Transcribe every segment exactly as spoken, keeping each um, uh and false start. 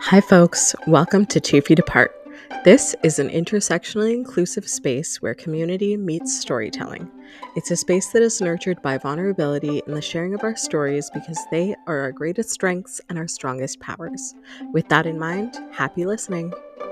Hi, folks. Welcome to Two Feet Apart. This is an intersectionally inclusive space where community meets storytelling. It's a space that is nurtured by vulnerability and the sharing of our stories because they are our greatest strengths and our strongest powers. With that in mind, happy listening.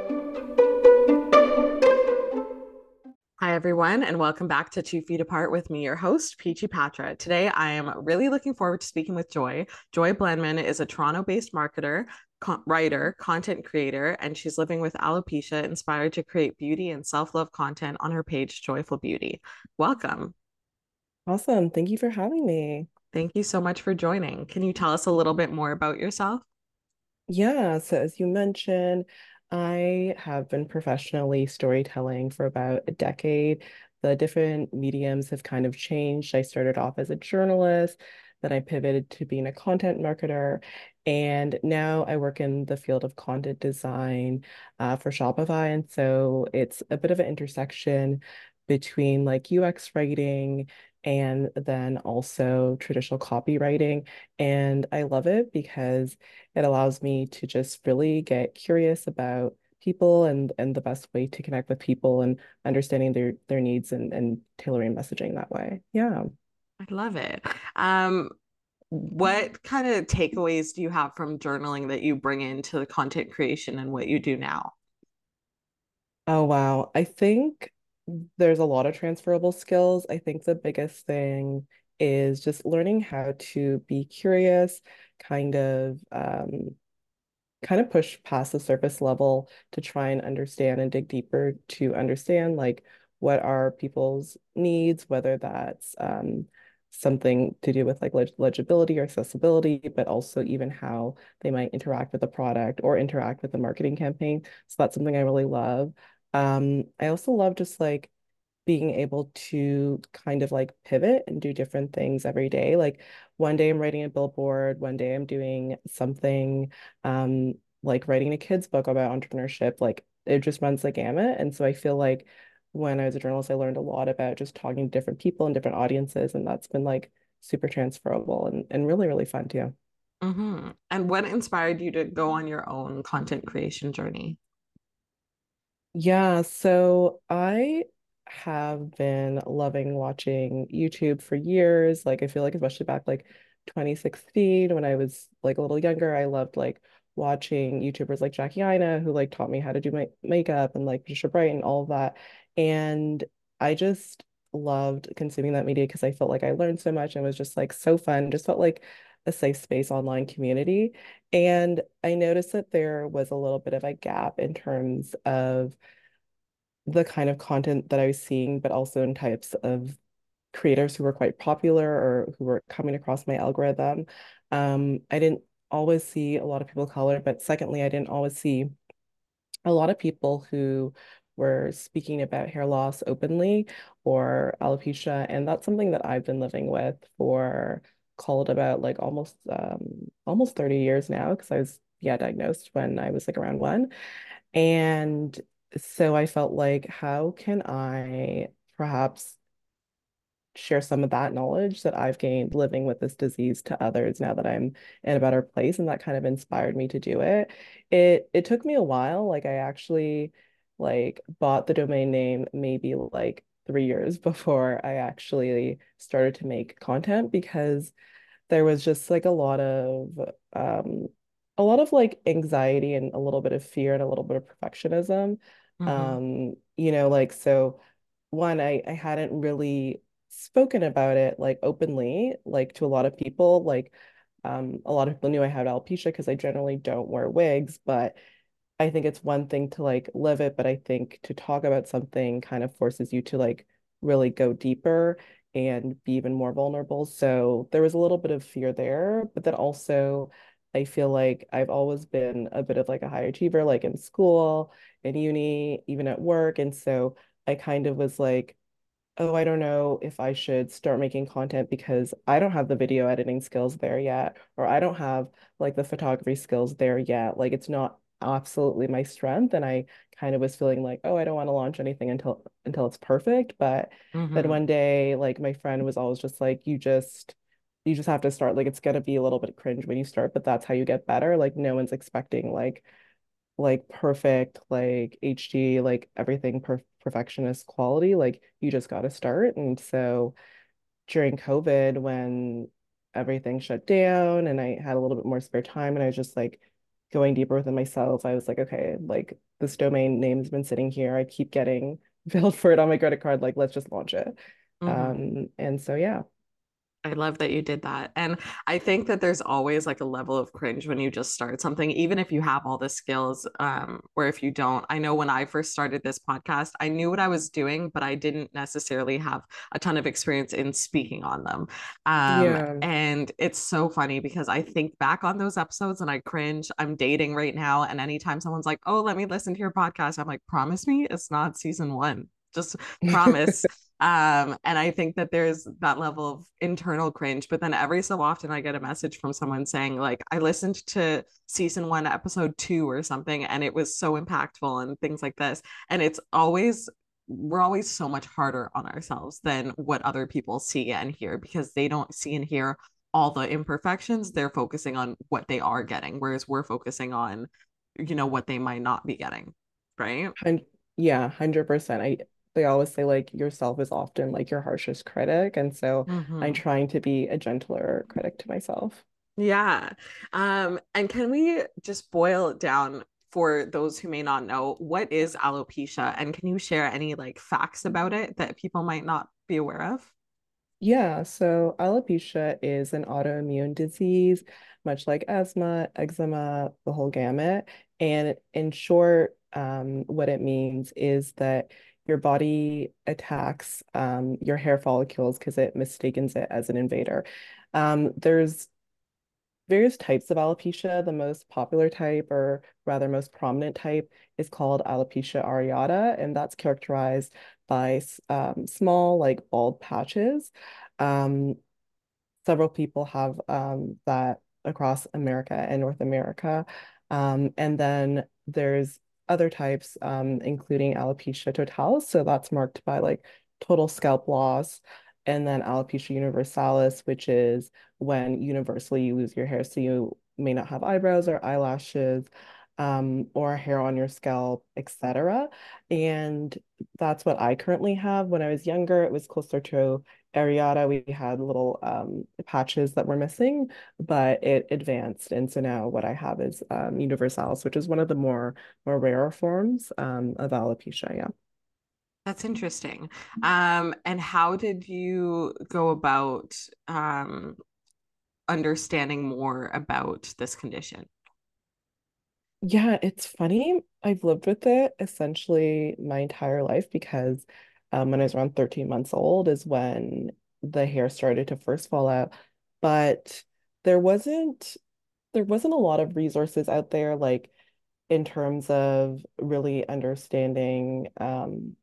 Hi, everyone, and welcome back to Two Feet Apart with me, your host, Peachy Patra. Today, I am really looking forward to speaking with Joy. Joy Blenman is a Toronto-based marketer, co- writer, content creator, and she's living with alopecia, inspired to create beauty and self-love content on her page, Joyful Beauty. Welcome. Awesome. Thank you for having me. Thank you so much for joining. Can you tell us a little bit more about yourself? Yeah, so as you mentioned, I have been professionally storytelling for about a decade. The different mediums have kind of changed. I started off as a journalist, then I pivoted to being a content marketer, and now I work in the field of content design uh, for Shopify. And so it's a bit of an intersection between like U X writing and then also traditional copywriting. And I love it because it allows me to just really get curious about people and and the best way to connect with people and understanding their their needs and and tailoring messaging that way. Yeah. I love it. Um, what kind of takeaways do you have from journaling that you bring into the content creation and what you do now? Oh wow. I think there's a lot of transferable skills. I think the biggest thing is just learning how to be curious, kind of um kind of push past the surface level to try and understand and dig deeper to understand like what are people's needs, whether that's um, something to do with like leg legibility or accessibility, but also even how they might interact with the product or interact with the marketing campaign. So that's something I really love. Um, I also love just like being able to kind of like pivot and do different things every day. Like one day I'm writing a billboard, one day I'm doing something um like writing a kid's book about entrepreneurship. Like it just runs the gamut. And so I feel like when I was a journalist, I learned a lot about just talking to different people and different audiences, and that's been like super transferable and, and really, really fun too. Mm-hmm. And what inspired you to go on your own content creation journey? Yeah, so I have been loving watching YouTube for years. Like I feel like especially back like twenty sixteen when I was like a little younger, I loved like watching YouTubers like Jackie Aina who like taught me how to do my makeup and like Patricia Bright and all of that. And I just loved consuming that media because I felt like I learned so much and it was just like so fun. Just felt like a safe space online community. And I noticed that there was a little bit of a gap in terms of the kind of content that I was seeing, but also in types of creators who were quite popular or who were coming across my algorithm. Um, I didn't always see a lot of people of color, but secondly, I didn't always see a lot of people who were speaking about hair loss openly or alopecia, and that's something that I've been living with for called about like almost um almost thirty years now because I was yeah diagnosed when I was like around one. And so I felt like, how can I perhaps share some of that knowledge that I've gained living with this disease to others now that I'm in a better place? And that kind of inspired me to do it. It it took me a while. Like I actually like bought the domain name maybe like three years before I actually started to make content because there was just like a lot of um a lot of like anxiety and a little bit of fear and a little bit of perfectionism. Mm-hmm. Um, you know, like so one, I I hadn't really spoken about it like openly, like to a lot of people. Like um a lot of people knew I had alopecia because I generally don't wear wigs, but I think it's one thing to like live it, but I think to talk about something kind of forces you to like really go deeper and be even more vulnerable. So there was a little bit of fear there, but then also I feel like I've always been a bit of like a high achiever, like in school, in uni, even at work. And so I kind of was like, oh, I don't know if I should start making content because I don't have the video editing skills there yet, or I don't have like the photography skills there yet. Like it's not absolutely my strength. And I kind of was feeling like, oh, I don't want to launch anything until until it's perfect. But then Mm-hmm. one day, like my friend was always just like, you just you just have to start. Like it's gonna be a little bit cringe when you start, but that's how you get better. Like no one's expecting like like perfect, like H D, like everything per perfectionist quality. Like you just got to start. And so during COVID, when everything shut down and I had a little bit more spare time and I was just like going deeper within myself, I was like, okay, like this domain name's been sitting here. I keep getting billed for it on my credit card. Like, let's just launch it. Mhm. Um, and so yeah. I love that you did that. And I think that there's always like a level of cringe when you just start something, even if you have all the skills, um, or if you don't. I know when I first started this podcast, I knew what I was doing, but I didn't necessarily have a ton of experience in speaking on them. Um, Yeah. and it's so funny because I think back on those episodes and I cringe. I'm dating right now, and anytime someone's like, "Oh, let me listen to your podcast," I'm like, "Promise me it's not season one. Just promise." Um, and I think that there's that level of internal cringe, but then every so often I get a message from someone saying, like, I listened to season one, episode two or something, and it was so impactful and things like this. And it's always, we're always so much harder on ourselves than what other people see and hear because they don't see and hear all the imperfections. They're focusing on what they are getting, whereas we're focusing on, you know, what they might not be getting. Right. Hun- yeah, one hundred percent. I They always say like yourself is often like your harshest critic, and so I'm Mm-hmm. trying to be a gentler critic to myself. Yeah. Um, and can we just boil it down for those who may not know, what is alopecia? And can you share any like facts about it that people might not be aware of? Yeah, so alopecia is an autoimmune disease, much like asthma, eczema, the whole gamut. And in short, um, what it means is that your body attacks um, your hair follicles because it mistakes it as an invader. Um, there's various types of alopecia. The most popular type, or rather most prominent type, is called alopecia areata, and that's characterized by um, small, like bald patches. Um, Several people have um, that across America and North America. Um, and then there's other types, um, including alopecia totalis. So that's marked by like total scalp loss. And then alopecia universalis, which is when universally you lose your hair. So you may not have eyebrows or eyelashes, um, or hair on your scalp, et cetera. And that's what I currently have. When I was younger, it was closer to areata. We had little um, patches that were missing, but it advanced. And so now what I have is um, universalis, which is one of the more more rarer forms um, of alopecia. Yeah. That's interesting. Um, and how did you go about um, understanding more about this condition? Yeah, it's funny. I've lived with it essentially my entire life because um, when I was around thirteen months old is when the hair started to first fall out. But there wasn't there wasn't a lot of resources out there like in terms of really understanding um,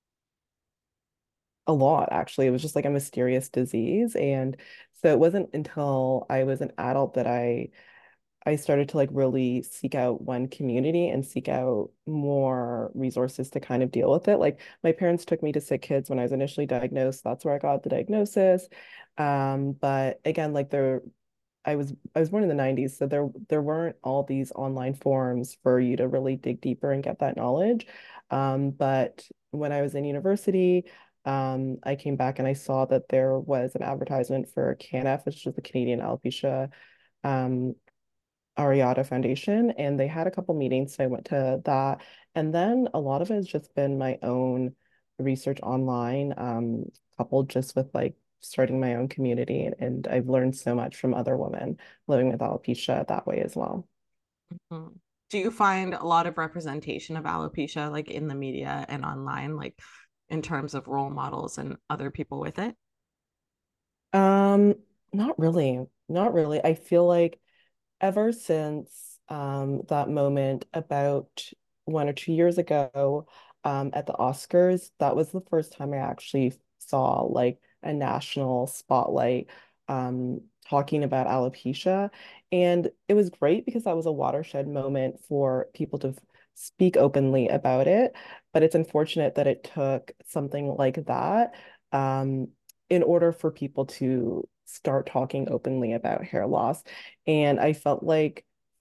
a lot, actually. It was just like a mysterious disease. And so it wasn't until I was an adult that I I started to like really seek out one community and seek out more resources to kind of deal with it. Like my parents took me to Sick Kids when I was initially diagnosed. That's where I got the diagnosis. Um, but again, like there I was I was born in the nineties, so there there weren't all these online forums for you to really dig deeper and get that knowledge. Um, but when I was in university, um, I came back and I saw that there was an advertisement for C A N F, which is the Canadian Alopecia um, Areata Foundation, and they had a couple meetings, so I went to that. And then a lot of it has just been my own research online, um, coupled just with like starting my own community. And I've learned so much from other women living with alopecia that way as well. Mhm. Do you find a lot of representation of alopecia like in the media and online, like in terms of role models and other people with it? Um, Not really. Not really. I feel like ever since um, that moment about one or two years ago um, at the Oscars, that was the first time I actually saw like a national spotlight um, talking about alopecia. And it was great because that was a watershed moment for people to speak openly about it. But it's unfortunate that it took something like that um, in order for people to start talking openly about hair loss. And I felt like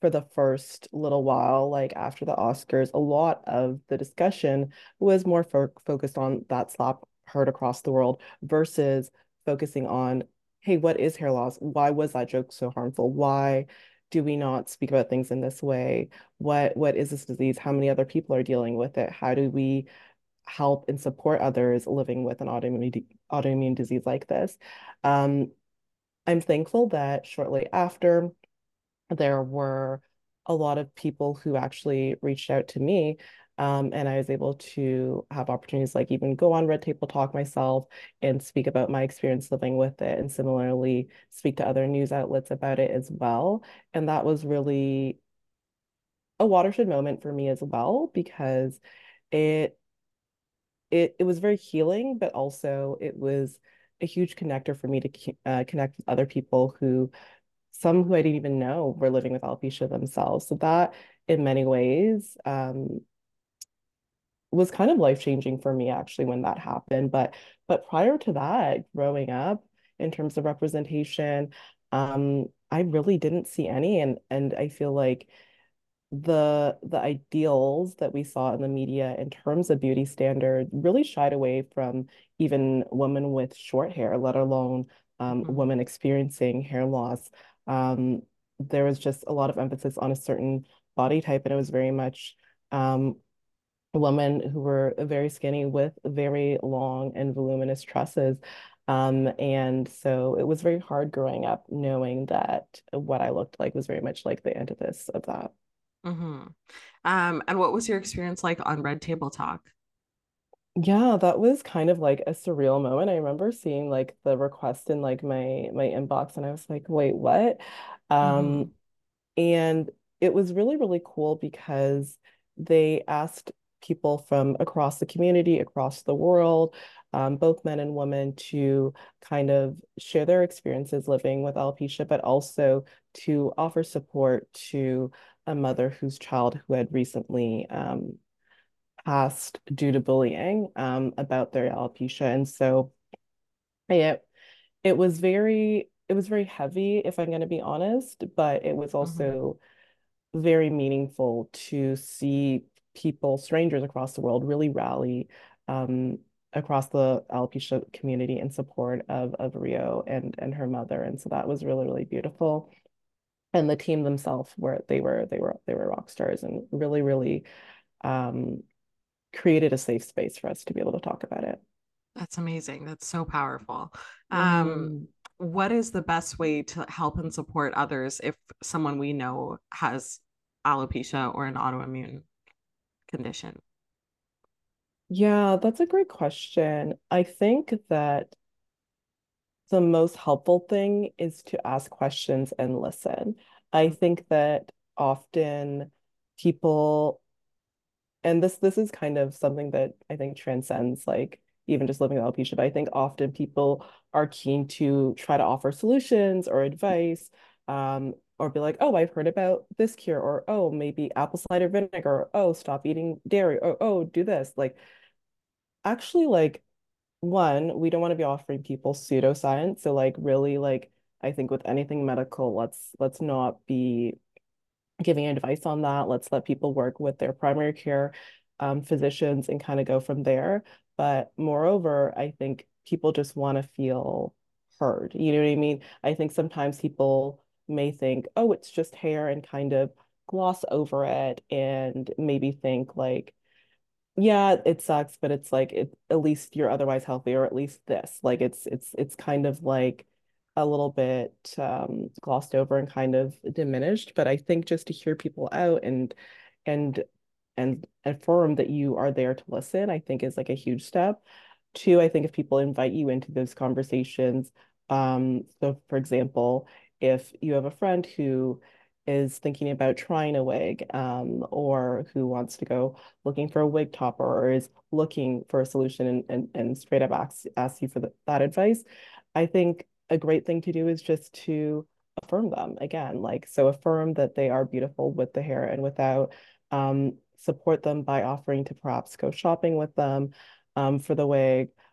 for the first little while, like after the Oscars, a lot of the discussion was more fo focused on that slap heard across the world versus focusing on, hey, what is hair loss? Why was that joke so harmful? Why do we not speak about things in this way? What what is this disease? How many other people are dealing with it? How do we help and support others living with an autoimmune autoimmune disease like this? Um, I'm thankful that shortly after there were a lot of people who actually reached out to me. Um, and I was able to have opportunities like even go on Red Table Talk myself and speak about my experience living with it, and similarly speak to other news outlets about it as well. And that was really a watershed moment for me as well, because it it it was very healing, but also it was a huge connector for me to uh, connect with other people who some who I didn't even know were living with alopecia themselves. So that, in many ways, um, was kind of life-changing for me actually when that happened. But but prior to that, growing up, in terms of representation, um, I really didn't see any, and and I feel like the the ideals that we saw in the media in terms of beauty standard really shied away from even women with short hair, let alone um, Mhm. women experiencing hair loss. Um, there was just a lot of emphasis on a certain body type, and it was very much um, women who were very skinny with very long and voluminous tresses. Um, and so it was very hard growing up knowing that what I looked like was very much like the antithesis of that. Mhm. Um, and what was your experience like on Red Table Talk? Yeah, that was kind of like a surreal moment. I remember seeing like the request in like my my inbox and I was like, wait, what? Um, Mhm. and it was really, really cool because they asked people from across the community, across the world, um, both men and women, to kind of share their experiences living with alopecia, but also to offer support to a mother whose child who had recently um, passed due to bullying um, about their alopecia. And so it it was very it was very heavy, if I'm going to be honest, but it was Mhm. also very meaningful to see people, strangers across the world, really rally um, across the alopecia community in support of of Rio and and her mother. And so that was really, really beautiful. And the team themselves were they were they were they were rock stars and really, really um, created a safe space for us to be able to talk about it. That's amazing. That's so powerful. Um, Mm. what is the best way to help and support others if someone we know has alopecia or an autoimmune condition? Yeah, that's a great question. I think that the most helpful thing is to ask questions and listen. I think that often people, and this this is kind of something that I think transcends like even just living with alopecia, but I think often people are keen to try to offer solutions or advice, um, or be like, oh, I've heard about this cure, or oh, maybe apple cider vinegar, or oh, stop eating dairy, or oh, do this. Like actually, like one, we don't want to be offering people pseudoscience. So like really like I think with anything medical, let's let's not be giving advice on that. Let's let people work with their primary care um, physicians and kind of go from there. But moreover, I think people just want to feel heard. You know what I mean? I think sometimes people may think, oh, it's just hair and kind of gloss over it and maybe think like, yeah, it sucks, but it's like it at least you're otherwise healthy, or at least this. Like it's it's it's kind of like a little bit um glossed over and kind of diminished. But I think just to hear people out and and and affirm that you are there to listen, I think is like a huge step. Two, I think if people invite you into those conversations, um, so for example, if you have a friend who is thinking about trying a wig, um, or who wants to go looking for a wig topper or is looking for a solution and, and, and straight up asks, asks you for the, that advice, I think a great thing to do is just to affirm them again. Like, so affirm that they are beautiful with the hair and without, um, support them by offering to perhaps go shopping with them, um, for the wig,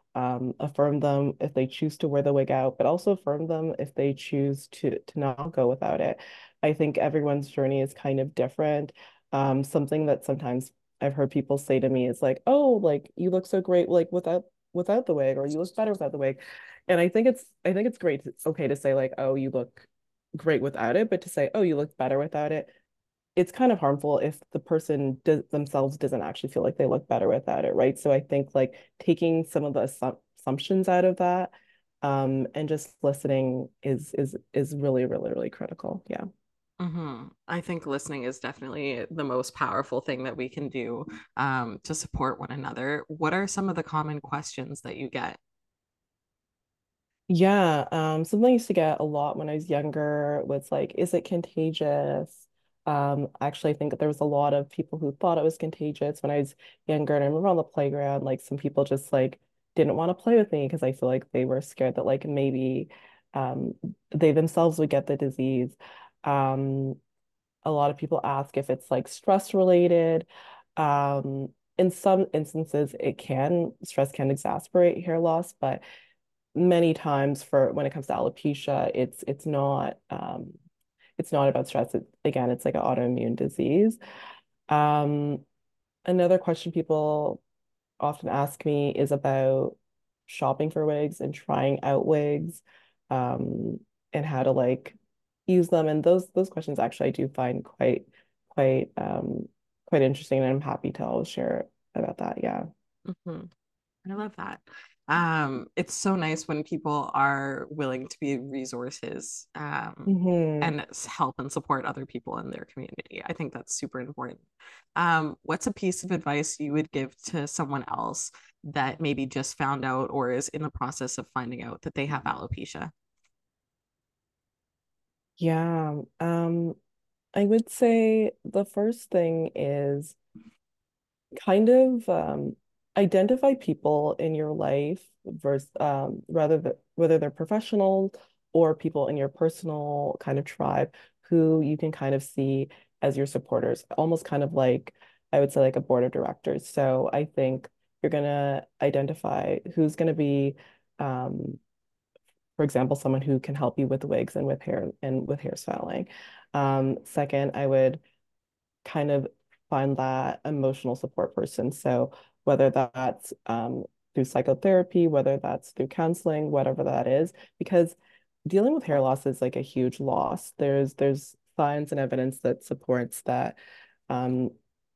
um, affirm them if they choose to wear the wig out, but also affirm them if they choose to to not go without it. I think everyone's journey is kind of different. Um, something that sometimes I've heard people say to me is like, "Oh, like you look so great like without without the wig, or you look better without the wig." And I think it's I think it's great. It's okay to say like, "Oh, you look great without it," but to say, "Oh, you look better without it," it's kind of harmful if the person does, themselves doesn't actually feel like they look better without it, right? So I think like taking some of the assu- assumptions out of that, um, and just listening is is is really, really, really critical. Yeah. Hmm. I think listening is definitely the most powerful thing that we can do um, to support one another. What are some of the common questions that you get? Yeah, um, something I used to get a lot when I was younger was like, is it contagious? Um, actually, I think there was a lot of people who thought it was contagious when I was younger. And I remember on the playground, like some people just like didn't want to play with me because I feel like they were scared that like maybe um, they themselves would get the disease. Um, a lot of people ask if it's like stress related. Um, in some instances, it can, stress can exacerbate hair loss, but many times for when it comes to alopecia, it's it's not um it's not about stress. It, again, it's like an autoimmune disease. Um, Another question people often ask me is about shopping for wigs and trying out wigs, um, and how to like use them. And those those questions actually I do find quite quite um quite interesting, and I'm happy to always share about that. Yeah. Hmm. I love that. Um, it's so nice when people are willing to be resources um, Hmm. and help and support other people in their community. I think that's super important. Um, what's a piece of advice you would give to someone else that maybe just found out or is in the process of finding out that they have alopecia? Yeah. Um, I would say the first thing is kind of um, identify people in your life versus um, rather than whether they're professional or people in your personal kind of tribe who you can kind of see as your supporters, almost kind of like I would say like a board of directors. So I think you're gonna identify who's gonna be, um, for example, someone who can help you with wigs and with hair and with hairstyling. Um, second, I would kind of find that emotional support person. So whether that's um, through psychotherapy, whether that's through counseling, whatever that is, because dealing with hair loss is like a huge loss. There's there's science and evidence that supports that um,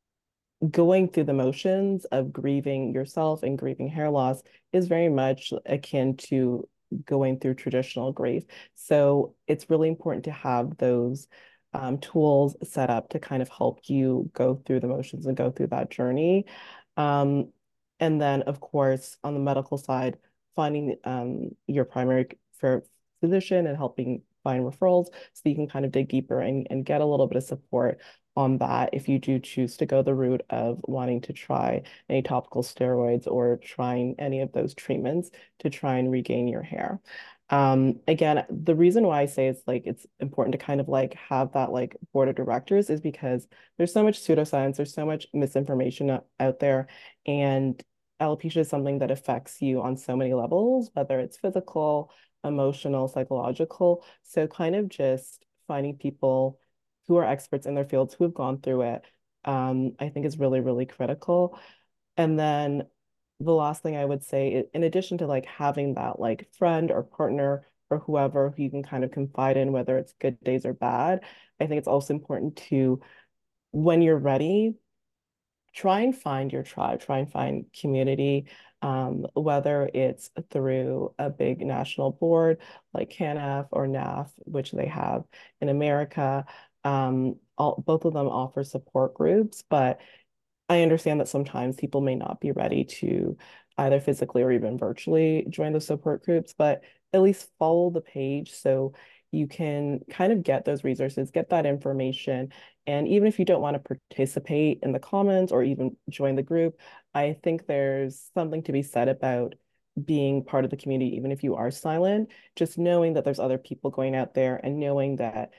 going through the motions of grieving yourself and grieving hair loss is very much akin to going through traditional grief. So it's really important to have those um, tools set up to kind of help you go through the motions and go through that journey. Um, and then, of course, on the medical side, finding um, your primary for physician and helping find referrals so you can kind of dig deeper and, and get a little bit of support on that if you do choose to go the route of wanting to try any topical steroids or trying any of those treatments to try and regain your hair. Um, again, the reason why I say it's like it's important to kind of like have that like board of directors is because there's so much pseudoscience, there's so much misinformation out there, and alopecia is something that affects you on so many levels, whether it's physical, emotional, psychological. So kind of just finding people who are experts in their fields who have gone through it, um, I think is really, really critical. And then the last thing I would say, in addition to like having that like friend or partner or whoever who you can kind of confide in, whether it's good days or bad, I think it's also important to, when you're ready, try and find your tribe, try and find community, um, whether it's through a big national board like CANAF or N A F, which they have in America. Um, all, both of them offer support groups, but I understand that sometimes people may not be ready to either physically or even virtually join the support groups, but at least follow the page so you can kind of get those resources, get that information. And even if you don't want to participate in the comments or even join the group, I think there's something to be said about being part of the community, even if you are silent, just knowing that there's other people going out there and knowing that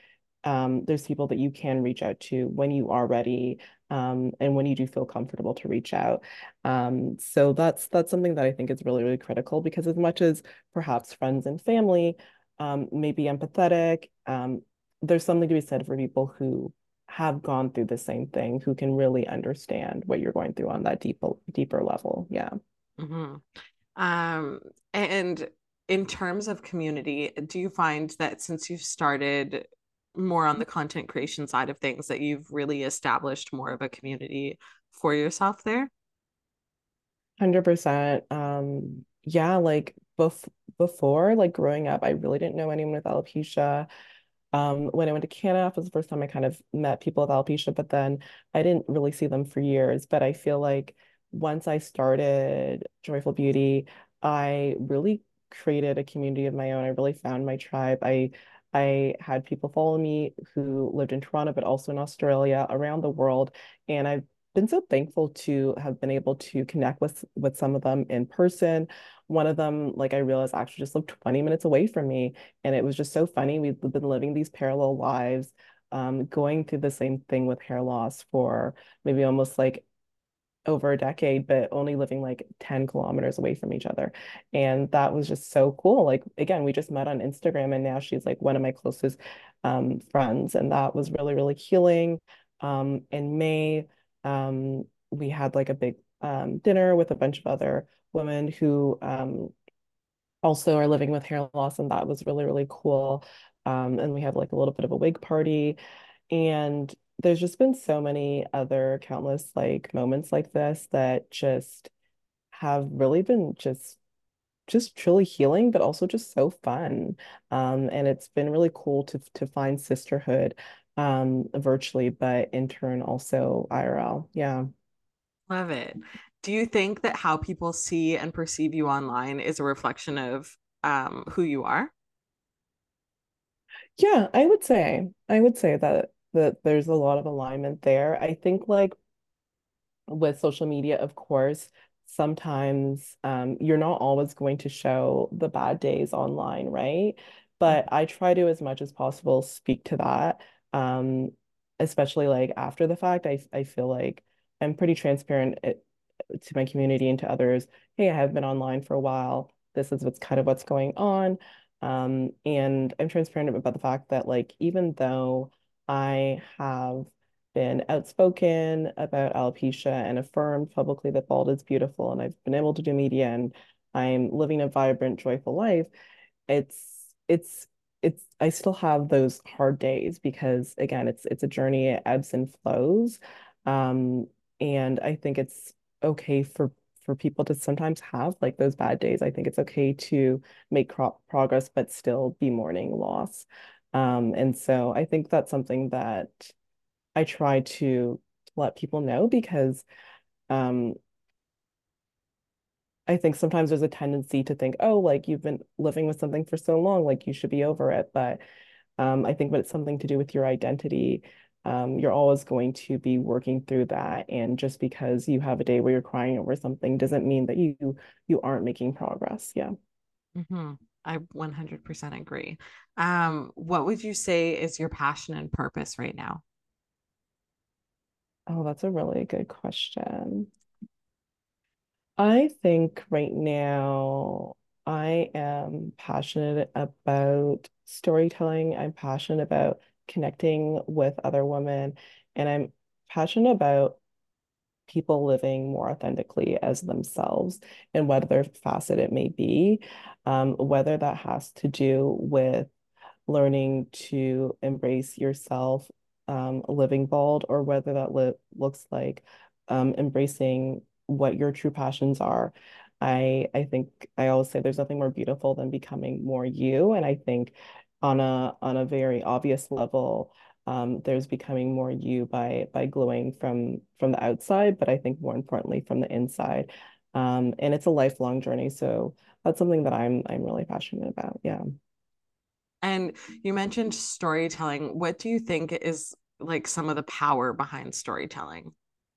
um, there's people that you can reach out to when you are ready, um, and when you do feel comfortable to reach out. Um, so that's that's something that I think is really, really critical because as much as perhaps friends and family um, may be empathetic, um, there's something to be said for people who have gone through the same thing, who can really understand what you're going through on that deeper deeper level. Yeah. Hmm. Um, and in terms of community, do you find that since you've started more on the content creation side of things, that you've really established more of a community for yourself there? one hundred percent. Um, yeah, like bef before, like growing up, I really didn't know anyone with alopecia. Um, when I went to Canada was the first time I kind of met people with alopecia, but then I didn't really see them for years. But I feel like once I started Joyful Beauty, I really created a community of my own. I really found my tribe. I I had people follow me who lived in Toronto, but also in Australia, around the world, and I've been so thankful to have been able to connect with with some of them in person. One of them, like I realized, actually just lived twenty minutes away from me. And it was just so funny. We've been living these parallel lives, um, going through the same thing with hair loss for maybe almost like over a decade, but only living like ten kilometers away from each other. And that was just so cool. Like, again, we just met on Instagram and now she's like one of my closest um, friends. And that was really, really healing. Um, in May, um, we had like a big um, dinner with a bunch of other women who um, also are living with hair loss, and that was really, really cool. Um, and we had like a little bit of a wig party. And there's just been so many other countless like moments like this that just have really been just just truly healing, but also just so fun. Um, and it's been really cool to to find sisterhood um virtually, but in turn also I R L. Yeah. Love it. Do you think that how people see and perceive you online is a reflection of um, who you are? Yeah, I would say I would say that that there's a lot of alignment there. I think like with social media, of course, sometimes um, you're not always going to show the bad days online, right? But I try to, as much as possible, speak to that. Um, especially like after the fact, I I feel like I'm pretty transparent eh, to my community and to others. Hey, I have been online for a while. This is what's kind of what's going on. Um, and I'm transparent about the fact that like even though I have been outspoken about alopecia and affirmed publicly that bald is beautiful, and I've been able to do media and I'm living a vibrant, joyful life, it's it's it's I still have those hard days because again, it's it's a journey, it ebbs and flows. Um, and I think it's okay for for people to sometimes have like those bad days. I think it's okay to make cro progress but still be mourning loss. Um, and so I think that's something that I try to let people know because um, I think sometimes there's a tendency to think, oh, like you've been living with something for so long, like you should be over it. But um, I think when it's something to do with your identity, um, you're always going to be working through that. And just because you have a day where you're crying over something doesn't mean that you you aren't making progress. Yeah. Hmm. I one hundred percent agree. Um, what would you say is your passion and purpose right now? Oh, that's a really good question. I think right now I am passionate about storytelling. I'm passionate about connecting with other women, and I'm passionate about people living more authentically as themselves in whatever facet it may be. Um, whether that has to do with learning to embrace yourself, um, living bald, or whether that li looks like um, embracing what your true passions are. I I think I always say there's nothing more beautiful than becoming more you, and I think on a on a very obvious level, um, there's becoming more you by by glowing from from the outside, but I think more importantly from the inside. Um, and it's a lifelong journey, so that's something that I'm I'm really passionate about. Yeah. And you mentioned storytelling. What do you think is like some of the power behind storytelling?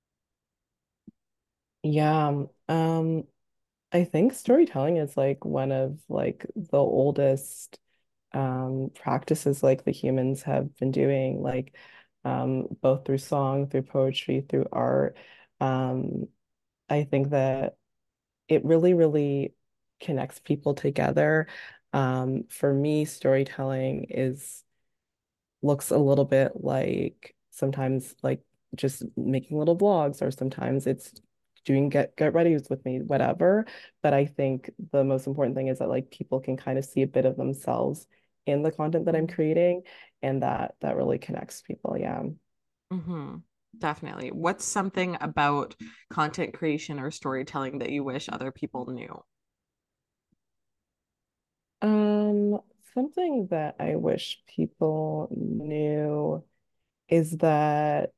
Yeah, um, I think storytelling is like one of like the oldest. um, practices like the humans have been doing, like um, both through song, through poetry, through art. Um, I think that it really, really connects people together. Um, for me, storytelling is looks a little bit like sometimes like just making little vlogs, or sometimes it's doing get get readies with me, whatever. But I think the most important thing is that like people can kind of see a bit of themselves in the content that I'm creating, and that that really connects people. Yeah. Mm-hmm. Definitely. What's something about content creation or storytelling that you wish other people knew? Um, something that I wish people knew is that,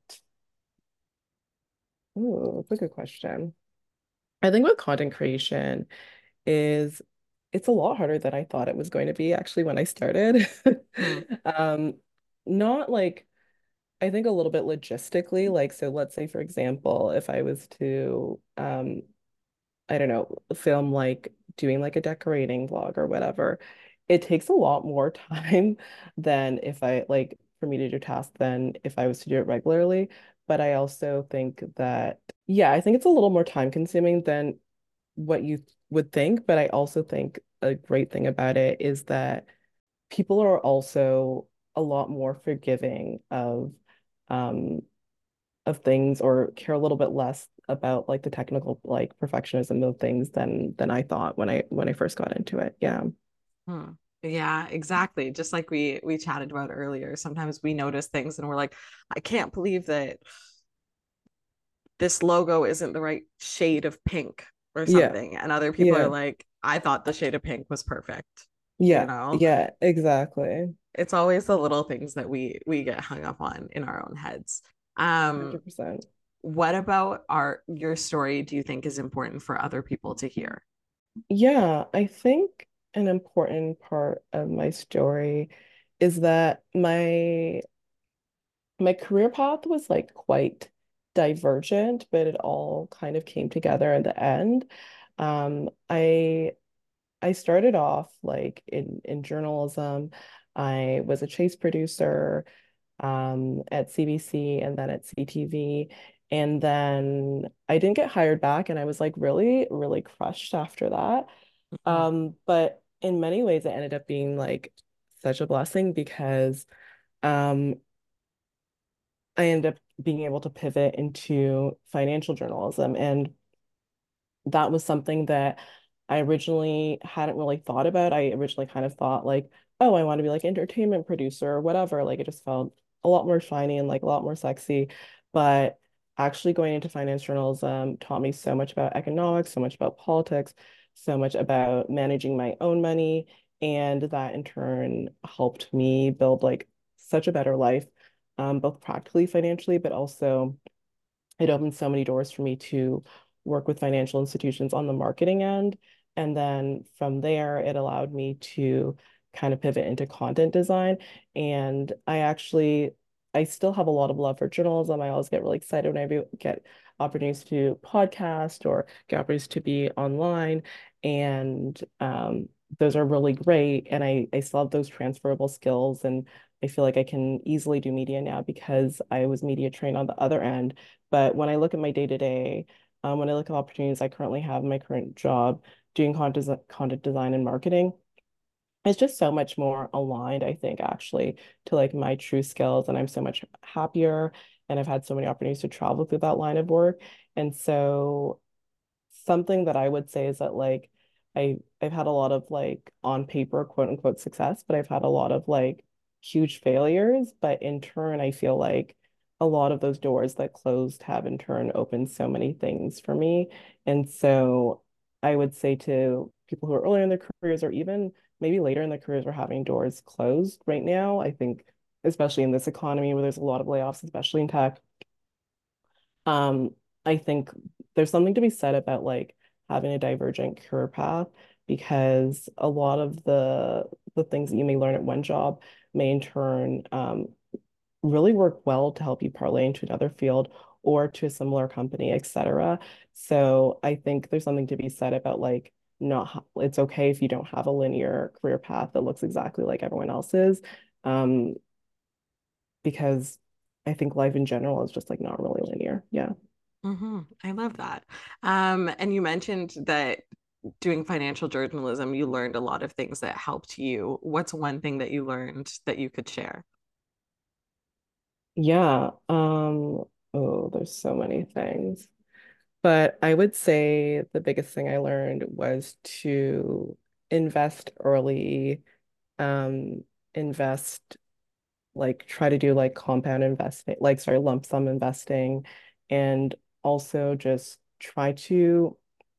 ooh, that's a good question. I think with content creation is it's a lot harder than I thought it was going to be actually when I started. Hmm. Um, not like I think a little bit logistically, like so let's say for example, if I was to um I don't know, film like doing like a decorating vlog or whatever, it takes a lot more time than if I like for me to do tasks than if I was to do it regularly. But I also think that, yeah, I think it's a little more time consuming than what you would think. But I also think a great thing about it is that people are also a lot more forgiving of um of things, or care a little bit less about like the technical like perfectionism of things than than I thought when I when I first got into it. Yeah. Hmm. Yeah, exactly. Just like we we chatted about earlier, sometimes we notice things and we're like, I can't believe that this logo isn't the right shade of pink or Yeah. something. And other people are Yeah. like, I thought the shade of pink was perfect. You Yeah. know, Yeah, exactly. it's always the little things that we we get hung up on in our own heads. Um, one hundred percent. what about our your story do you think is important for other people to hear? Yeah, I think an important part of my story is that my my career path was like quite divergent, but it all kind of came together in the end. Um, I I started off like in in journalism. I was a chase producer um, at C B C and then at C T V. And then I didn't get hired back, and I was like really, really crushed after that. Mhm. Um, but in many ways, it ended up being like such a blessing because um, I ended up being able to pivot into financial journalism. And that was something that I originally hadn't really thought about. I originally kind of thought like, oh, I want to be like entertainment producer or whatever. Like it just felt a lot more shiny and like a lot more sexy. But actually going into finance journalism taught me so much about economics, so much about politics, so much about managing my own money. And that in turn helped me build like such a better life, um, both practically, financially, but also it opened so many doors for me to work with financial institutions on the marketing end. And then from there, it allowed me to kind of pivot into content design. And I actually, I still have a lot of love for journalism. I always get really excited when I be- get opportunities to do podcast or get opportunities to be online. And um, those are really great. And I, I still have those transferable skills. And I feel like I can easily do media now because I was media trained on the other end. But when I look at my day to day, um, when I look at opportunities I currently have in my current job, doing content, content design and marketing, it's just so much more aligned, I think, actually, to like my true skills. And I'm so much happier. And I've had so many opportunities to travel through that line of work. And so something that I would say is that like I I've had a lot of like on paper quote unquote success, but I've had a lot of like huge failures. But in turn, I feel like a lot of those doors that closed have in turn opened so many things for me. And so I would say to people who are earlier in their careers or even maybe later in their careers are having doors closed right now, I think especially in this economy where there's a lot of layoffs, especially in tech, um, I think there's something to be said about like having a divergent career path because a lot of the the things that you may learn at one job may in turn um, really work well to help you parlay into another field or to a similar company, et cetera. So I think there's something to be said about like not ha- it's okay if you don't have a linear career path that looks exactly like everyone else's. Um, because I think life in general is just like not really linear. Yeah. Hmm. I love that. Um, and you mentioned that doing financial journalism, you learned a lot of things that helped you. What's one thing that you learned that you could share? Yeah. Um, oh, there's so many things. But I would say the biggest thing I learned was to invest early, um, invest like try to do like compound investing, like sorry, lump sum investing, and also just try to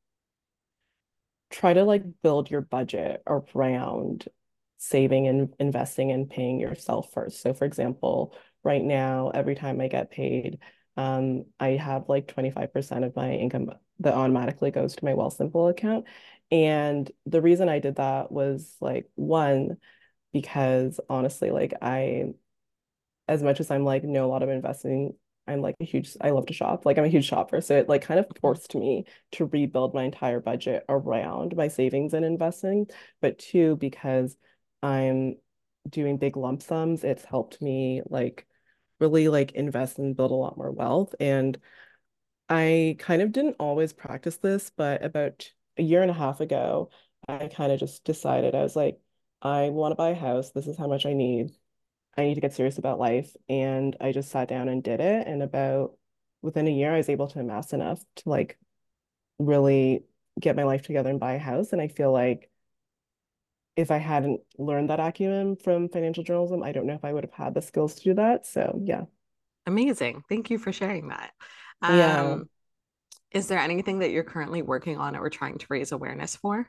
try to like build your budget around saving and investing and paying yourself first. So for example, right now, every time I get paid, um, I have like twenty-five percent of my income that automatically goes to my Wealthsimple account. And the reason I did that was like one, because honestly, like I as much as I'm like know a lot of investing, I'm like a huge, I love to shop. Like I'm a huge shopper. So it like kind of Mhm. forced me to rebuild my entire budget around my savings and investing. But two, because I'm doing big lump sums, it's helped me like really like invest and build a lot more wealth. And I kind of didn't always practice this, but about a year and a half ago, I kind of just decided I was like, I want to buy a house. This is how much I need. I need to get serious about life. And I just sat down and did it. And about within a year, I was able to amass enough to like really get my life together and buy a house. And I feel like if I hadn't learned that acumen from financial journalism, I don't know if I would have had the skills to do that. So yeah. Amazing. Thank you for sharing that. Yeah. Um, is there anything that you're currently working on or trying to raise awareness for?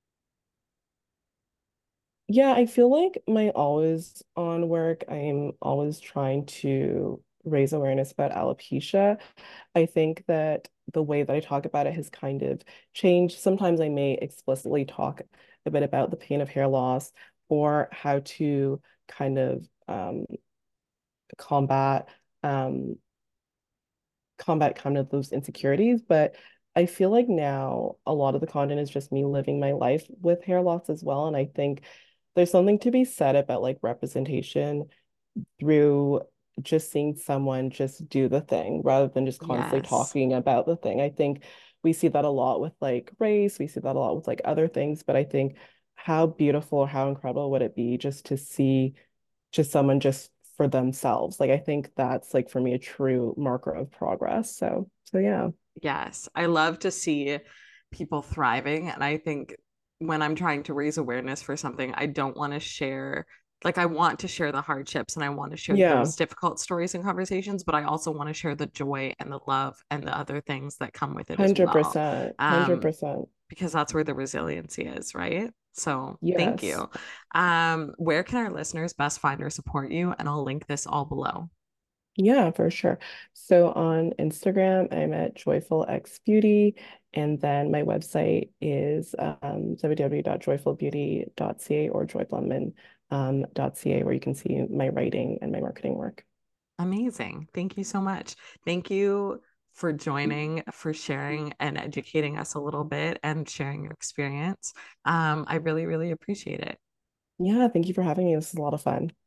Yeah, I feel like my always on work, I'm always trying to raise awareness about alopecia. I think that the way that I talk about it has kind of changed. Sometimes I may explicitly talk a bit about the pain of hair loss or how to kind of um, combat um, combat kind of those insecurities. But I feel like now a lot of the content is just me living my life with hair loss as well. And I think there's something to be said about like representation through just seeing someone just do the thing rather than just constantly Yes. talking about the thing. I think we see that a lot with like race, we see that a lot with like other things, but I think how beautiful or how incredible would it be just to see just someone just for themselves. Like I think that's like for me a true marker of progress. So so yeah. Yes, I love to see people thriving. And I think when I'm trying to raise awareness for something, I don't want to share, like, I want to share the hardships and I want to share Yeah. those difficult stories and conversations, but I also want to share the joy and the love and the other things that come with it as well. one hundred percent. Um, one hundred percent. because that's where the resiliency is, right? So thank Yes. you. Um, where can our listeners best find or support you? And I'll link this all below. Yeah, for sure. So on Instagram, I'm at Joyful X Beauty, and then my website is um, w w w dot joyful beauty dot c a or joy blumman um, dot c a, where you can see my writing and my marketing work. Amazing. Thank you so much. Thank you for joining, for sharing and educating us a little bit and sharing your experience. Um, I really, really appreciate it. Yeah, thank you for having me. This is a lot of fun.